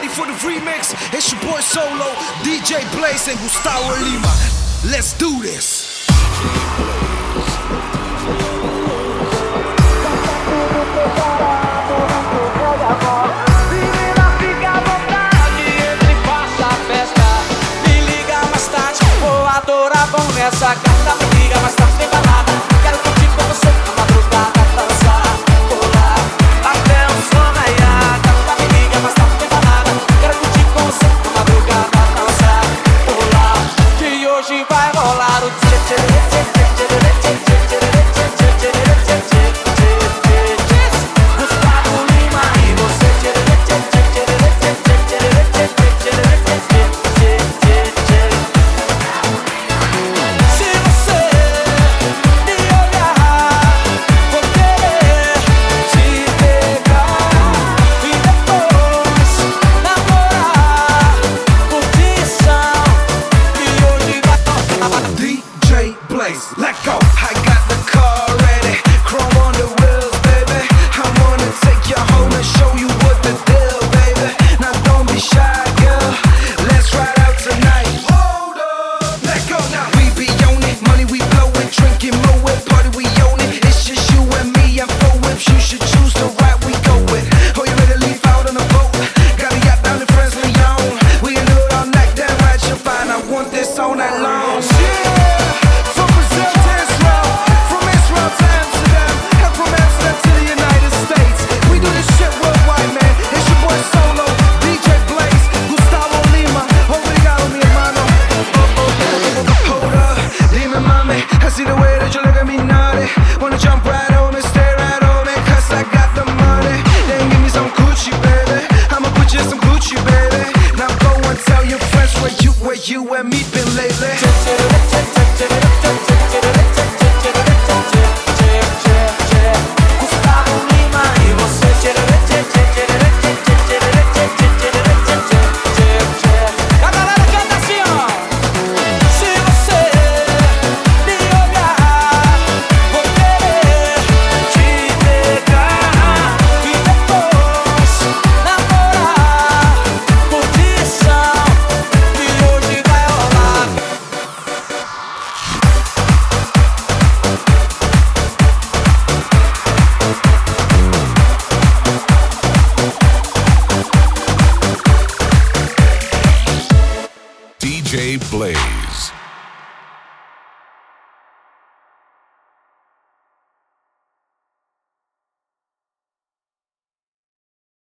ready for the remix? It's your boy Solo, DJ Blaze and Gustavo Lima. Let's do this. Menina, fica à vontade, entre e faça a festa. Me liga mais tarde, vou adorar, vamos nessa carta. Me liga mais tarde, tem balada. Quero curtir com você na madrugada, dançar, pular até o som raiar. Carta, me liga mais tarde, tem balada. Quero curtir com você na madrugada, dançar, pular. Que hoje vai rolar o tchê tchê tchê tchê tchê tchê tchê tchê tchê tchê tchê. Gustavo Lima e você. Se você me olhar, vou querer te pegar e depois namorar. Curtição que hoje vai tocar. DJ Blaze, let go. I got the car ready, chrome on the wheels, baby. I wanna take you home and show you what the deal, baby. Now don't be shy, girl. Let's ride out tonight. Hold up, let go now. We be on it, money we blowin', drinking more, party we own it. It's just you and me and four whips. You should choose the ride we go with. Oh, you ready to leave out on the boat? Got a yacht down in France, Lyon. We can do it all night, damn right you'll find. I want this all night long. From Brazil to Israel, from Israel to Amsterdam, and from Amsterdam to the United States. We do this shit worldwide, man. It's your boy Solo, DJ Blaze, Gustavo Lima. Obrigado, mi hermano. Hold up, dime mami, I see the way that you